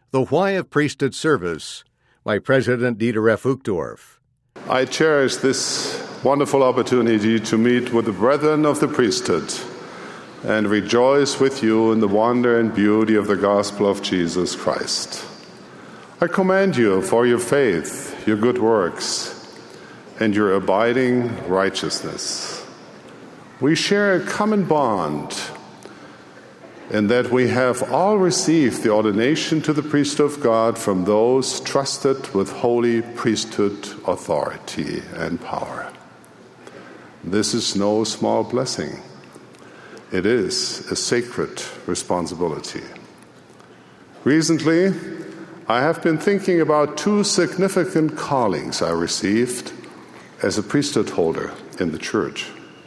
The Why of Priesthood Service by President Dieter F. Uchtdorf. I cherish this wonderful opportunity to meet with the brethren of the priesthood and rejoice with you in the wonder and beauty of the gospel of Jesus Christ. I commend you for your faith, your good works, and your abiding righteousness. We share a common bond in that we have all received the ordination to the priesthood of God from those trusted with holy priesthood authority and power. This is no small blessing. It is a sacred responsibility. Recently, I have been thinking about two significant callings I received as a priesthood holder in the church.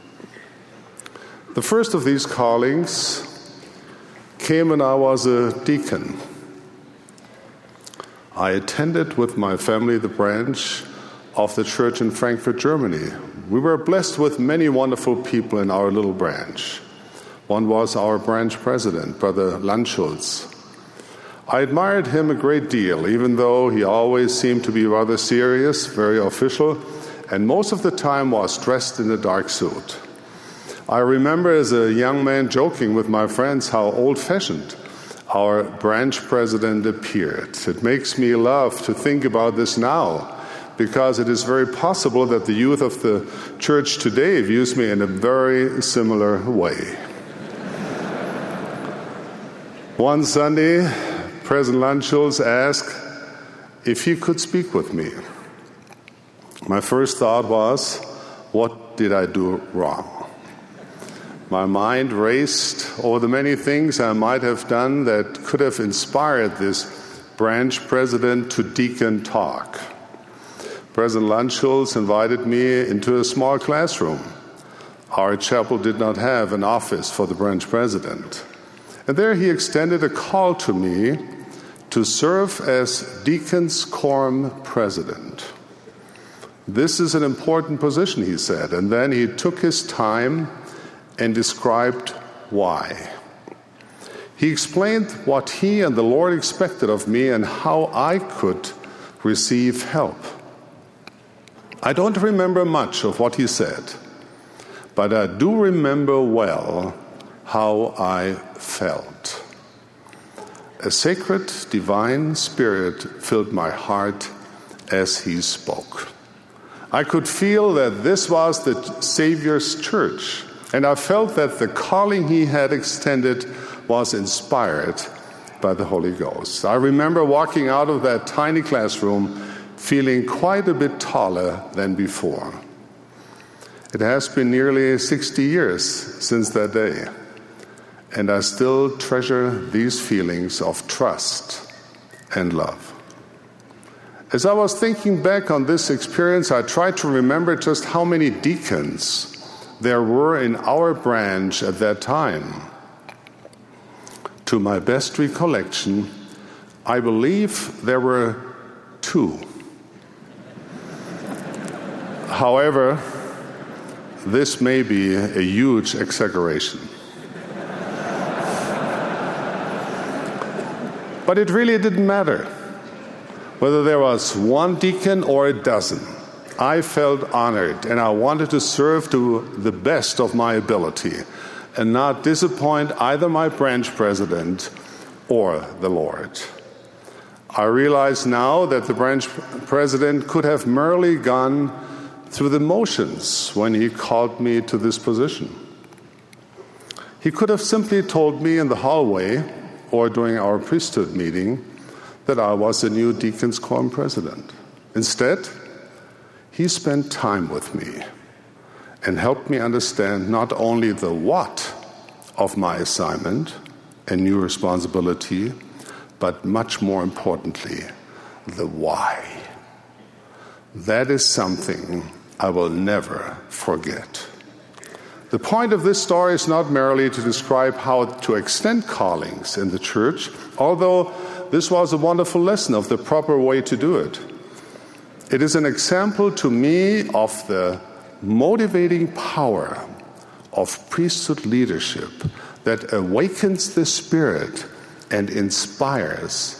The first of these callings came when I was a deacon. I attended with my family the branch of the church in Frankfurt, Germany. We were blessed with many wonderful people in our little branch. One was our branch president, Brother Landschulz. I admired him a great deal, even though he always seemed to be rather serious, very official, and most of the time was dressed in a dark suit. I remember as a young man joking with my friends how old-fashioned our branch president appeared. It makes me laugh to think about this now, because it is very possible that the youth of the church today views me in a very similar way. One Sunday, President Landschulz asked if he could speak with me. My first thought was, what did I do wrong? My mind raced over the many things I might have done that could have inspired this branch president to deacon talk. President Landschulz invited me into a small classroom. Our chapel did not have an office for the branch president. And there he extended a call to me to serve as Deacons Quorum President. This is an important position, he said, and then he took his time and described why. He explained what he and the Lord expected of me and how I could receive help. I don't remember much of what he said, but I do remember well how I felt. A sacred, divine spirit filled my heart as he spoke. I could feel that this was the Savior's church, and I felt that the calling he had extended was inspired by the Holy Ghost. I remember walking out of that tiny classroom feeling quite a bit taller than before. It has been nearly 60 years since that day, and I still treasure these feelings of trust and love. As I was thinking back on this experience, I tried to remember just how many deacons there were in our branch at that time. To my best recollection, I believe there were 2. However, this may be a huge exaggeration. But it really didn't matter whether there was 1 deacon or a dozen. I felt honored, and I wanted to serve to the best of my ability and not disappoint either my branch president or the Lord. I realize now that the branch president could have merely gone through the motions when he called me to this position. He could have simply told me in the hallway or during our priesthood meeting that I was the new Deacons Quorum President. Instead, he spent time with me and helped me understand not only the what of my assignment and new responsibility, but much more importantly, the why. That is something I will never forget. The point of this story is not merely to describe how to extend callings in the church, although this was a wonderful lesson of the proper way to do it. It is an example to me of the motivating power of priesthood leadership that awakens the spirit and inspires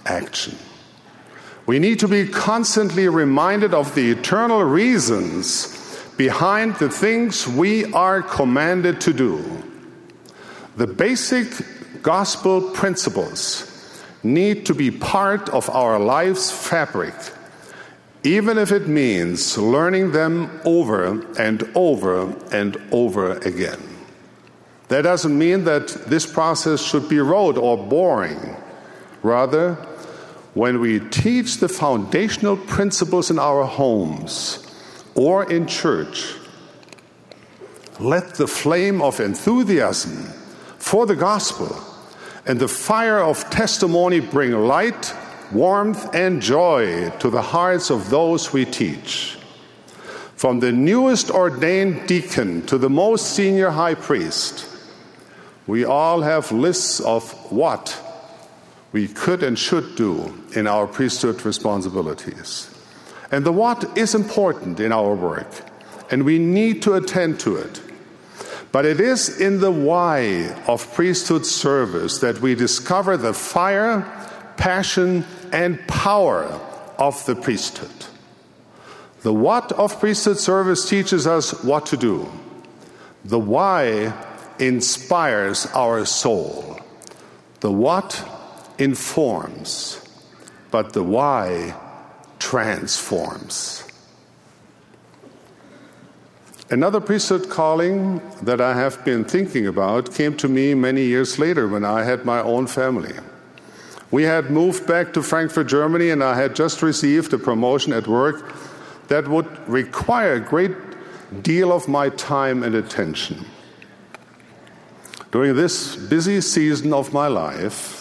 action. We need to be constantly reminded of the eternal reasons behind the things we are commanded to do. The basic gospel principles need to be part of our life's fabric, even if it means learning them over and over and over again. That doesn't mean that this process should be rote or boring. Rather, when we teach the foundational principles in our homes or in church, let the flame of enthusiasm for the gospel and the fire of testimony bring light, warmth, and joy to the hearts of those we teach. From the newest ordained deacon to the most senior high priest, we all have lists of what we could and should do in our priesthood responsibilities. And the what is important in our work, and we need to attend to it. But it is in the why of priesthood service that we discover the fire, passion, and power of the priesthood. The what of priesthood service teaches us what to do. The why inspires our soul. The what informs, but the why transforms. Another priesthood calling that I have been thinking about came to me many years later when I had my own family. We had moved back to Frankfurt, Germany, and I had just received a promotion at work that would require a great deal of my time and attention. During this busy season of my life,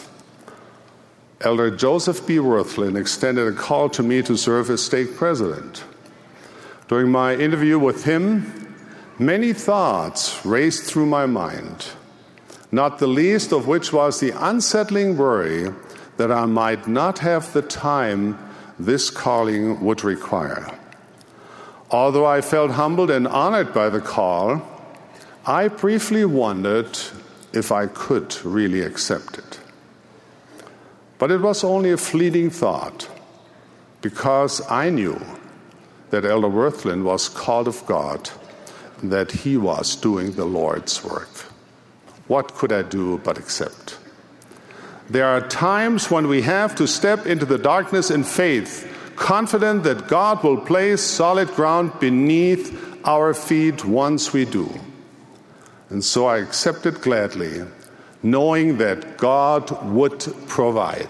Elder Joseph B. Worthlin extended a call to me to serve as stake president. During my interview with him, many thoughts raced through my mind, not the least of which was the unsettling worry that I might not have the time this calling would require. Although I felt humbled and honored by the call, I briefly wondered if I could really accept it. But it was only a fleeting thought, because I knew that Elder Worthlin was called of God, that he was doing the Lord's work. What could I do but accept? There are times when we have to step into the darkness in faith, confident that God will place solid ground beneath our feet once we do. And so I accepted gladly, knowing that God would provide.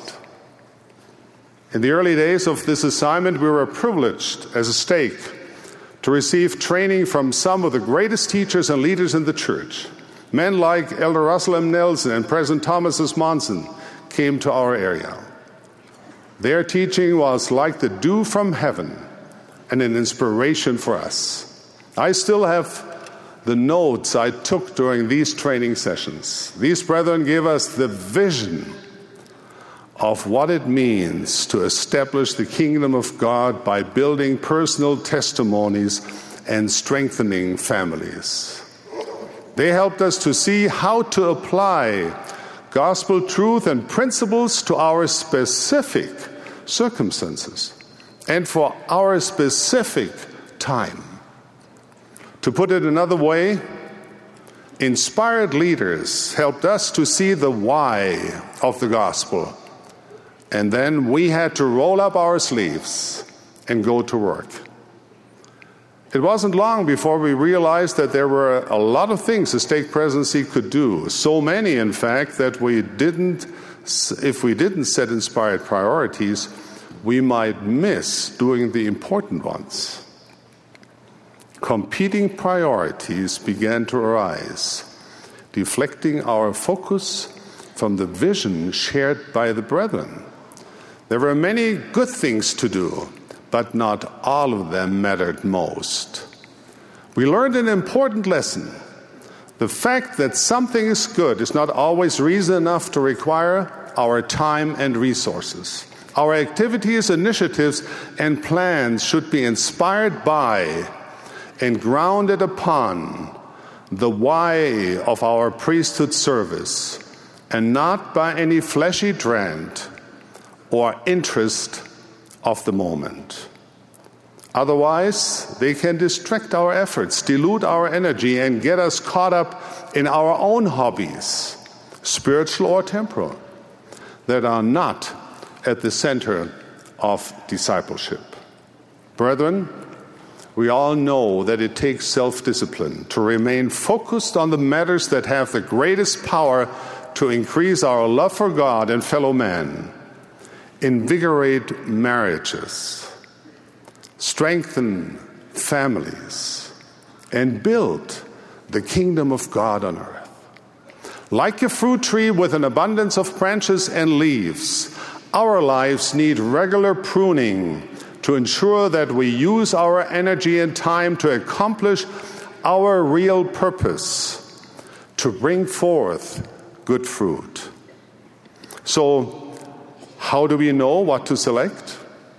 In the early days of this assignment, we were privileged as a stake to receive training from some of the greatest teachers and leaders in the church. Men like Elder Russell M. Nelson and President Thomas S. Monson came to our area. Their teaching was like the dew from heaven and an inspiration for us. I still have the notes I took during these training sessions. These brethren gave us the vision of what it means to establish the kingdom of God by building personal testimonies and strengthening families. They helped us to see how to apply gospel truth and principles to our specific circumstances and for our specific time. To put it another way, inspired leaders helped us to see the why of the gospel, and then we had to roll up our sleeves and go to work. It wasn't long before we realized that there were a lot of things the stake presidency could do, so many, in fact, that if we didn't set inspired priorities, we might miss doing the important ones. Competing priorities began to arise, deflecting our focus from the vision shared by the brethren. There were many good things to do, but not all of them mattered most. We learned an important lesson. The fact that something is good is not always reason enough to require our time and resources. Our activities, initiatives, and plans should be inspired by and grounded upon the why of our priesthood service, and not by any fleshy trend or interest of the moment. Otherwise, they can distract our efforts, dilute our energy, and get us caught up in our own hobbies, spiritual or temporal, that are not at the center of discipleship. Brethren, we all know that it takes self-discipline to remain focused on the matters that have the greatest power to increase our love for God and fellow man, invigorate marriages, strengthen families, and build the kingdom of God on earth. Like a fruit tree with an abundance of branches and leaves, our lives need regular pruning to ensure that we use our energy and time to accomplish our real purpose, to bring forth good fruit. So, how do we know what to select?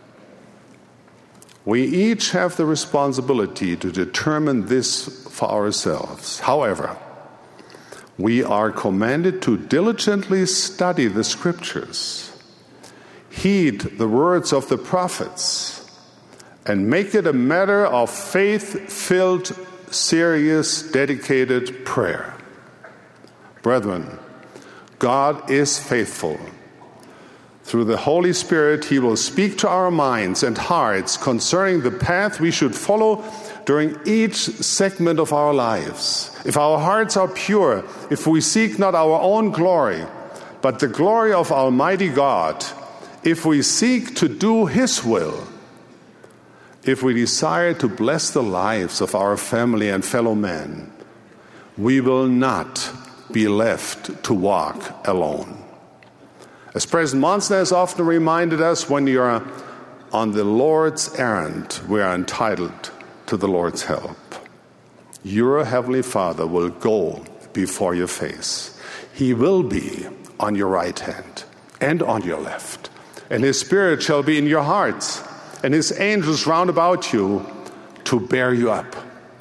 We each have the responsibility to determine this for ourselves. However, we are commanded to diligently study the Scriptures, heed the words of the prophets, and make it a matter of faith-filled, serious, dedicated prayer. Brethren, God is faithful. Through the Holy Spirit, He will speak to our minds and hearts concerning the path we should follow during each segment of our lives. If our hearts are pure, if we seek not our own glory, but the glory of Almighty God, if we seek to do His will, if we desire to bless the lives of our family and fellow men, we will not be left to walk alone. As President Monsner has often reminded us, when you are on the Lord's errand, we are entitled to the Lord's help. Your Heavenly Father will go before your face. He will be on your right hand and on your left, and His Spirit shall be in your hearts, and His angels round about you to bear you up.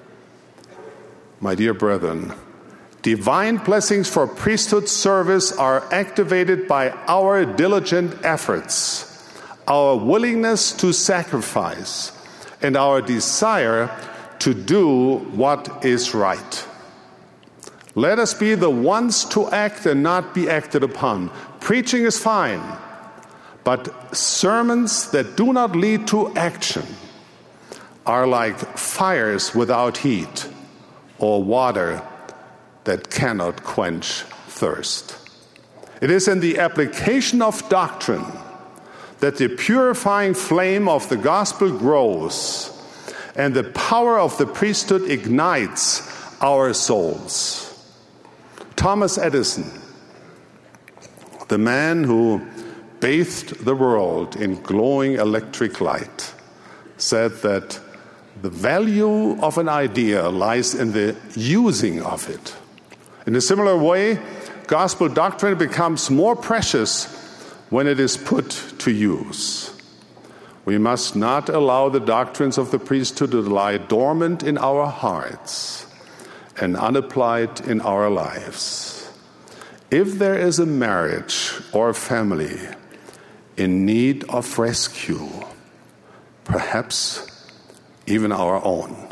My dear brethren, divine blessings for priesthood service are activated by our diligent efforts, our willingness to sacrifice, and our desire to do what is right. Let us be the ones to act and not be acted upon. Preaching is fine, but sermons that do not lead to action are like fires without heat or water that cannot quench thirst. It is in the application of doctrine that the purifying flame of the gospel grows and the power of the priesthood ignites our souls. Thomas Edison, the man who bathed the world in glowing electric light, said that the value of an idea lies in the using of it. In a similar way, gospel doctrine becomes more precious when it is put to use. We must not allow the doctrines of the priesthood to lie dormant in our hearts and unapplied in our lives. If there is a marriage or a family in need of rescue, perhaps even our own,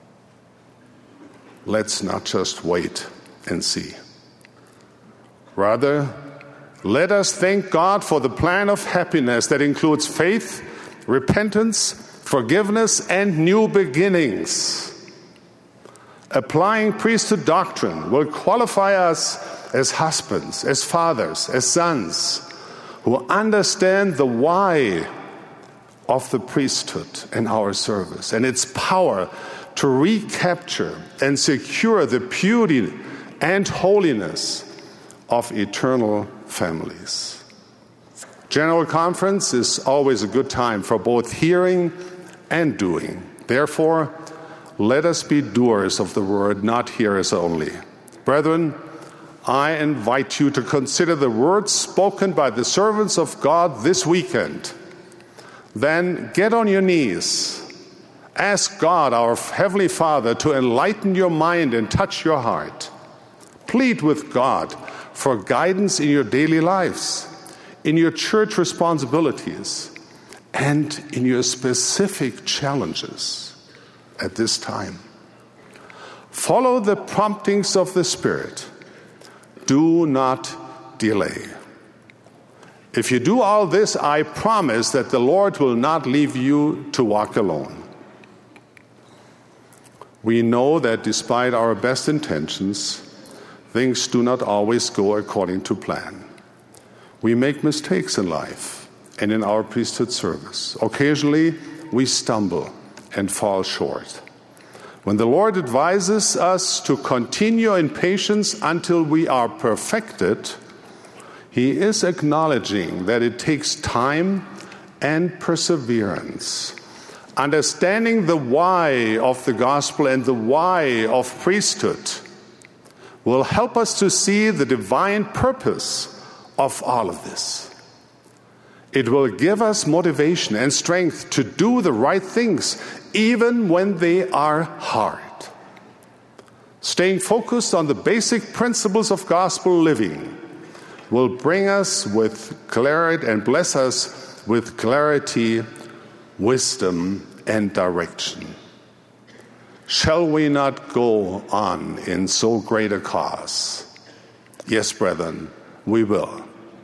let's not just wait and see. Rather, let us thank God for the plan of happiness that includes faith, repentance, forgiveness, and new beginnings. Applying priesthood doctrine will qualify us as husbands, as fathers, as sons, who understand the why of the priesthood and our service and its power to recapture and secure the beauty and holiness of eternal families. General Conference is always a good time for both hearing and doing. Therefore, let us be doers of the word, not hearers only. Brethren, I invite you to consider the words spoken by the servants of God this weekend. Then get on your knees. Ask God, our Heavenly Father, to enlighten your mind and touch your heart. Plead with God for guidance in your daily lives. in your church responsibilities, and in your specific challenges at this time. Follow the promptings of the Spirit. Do not delay. If you do all this, I promise that the Lord will not leave you to walk alone. We know that despite our best intentions, things do not always go according to plan. We make mistakes in life and in our priesthood service. Occasionally, we stumble and fall short. When the Lord advises us to continue in patience until we are perfected, He is acknowledging that it takes time and perseverance. Understanding the why of the gospel and the why of priesthood will help us to see the divine purpose of all of this. It will give us motivation and strength to do the right things, even when they are hard. Staying focused on the basic principles of gospel living will bring us with clarity and bless us with clarity, wisdom, and direction. Shall we not go on in so great a cause? Yes, brethren, we will.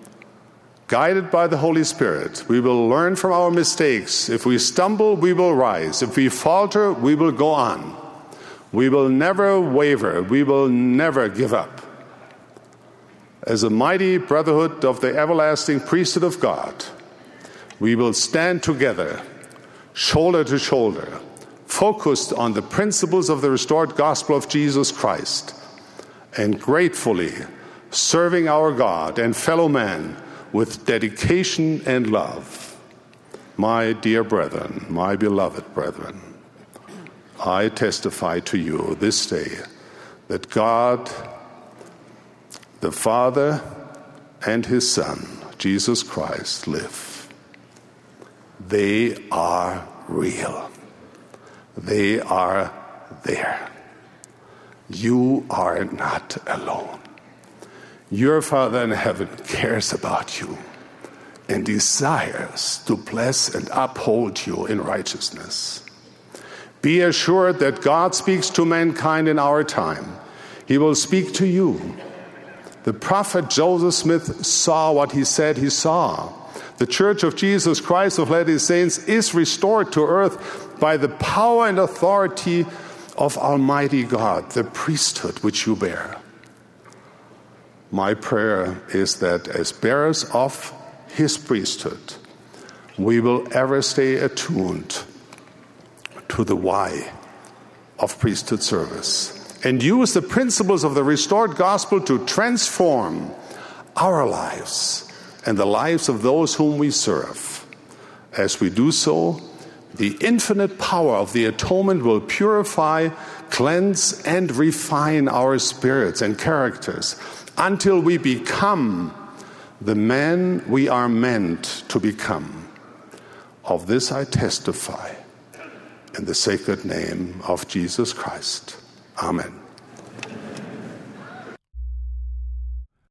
Guided by the Holy Spirit, we will learn from our mistakes. If we stumble, we will rise. If we falter, we will go on. We will never waver. We will never give up. As a mighty brotherhood of the everlasting priesthood of God, we will stand together, shoulder to shoulder, focused on the principles of the restored gospel of Jesus Christ, and gratefully serving our God and fellow man with dedication and love. My dear brethren, my beloved brethren, I testify to you this day that God, the Father, and His Son, Jesus Christ, live. They are real. They are there. You are not alone. Your Father in heaven cares about you and desires to bless and uphold you in righteousness. Be assured that God speaks to mankind in our time. He will speak to you. The prophet Joseph Smith saw what he said he saw. The Church of Jesus Christ of Latter-day Saints is restored to earth by the power and authority of Almighty God, the priesthood which you bear. My prayer is that as bearers of His priesthood, we will ever stay attuned to the why of priesthood service and use the principles of the restored gospel to transform our lives and the lives of those whom we serve. As we do so, the infinite power of the atonement will purify, cleanse, and refine our spirits and characters until we become the men we are meant to become. Of this I testify in the sacred name of Jesus Christ. Amen.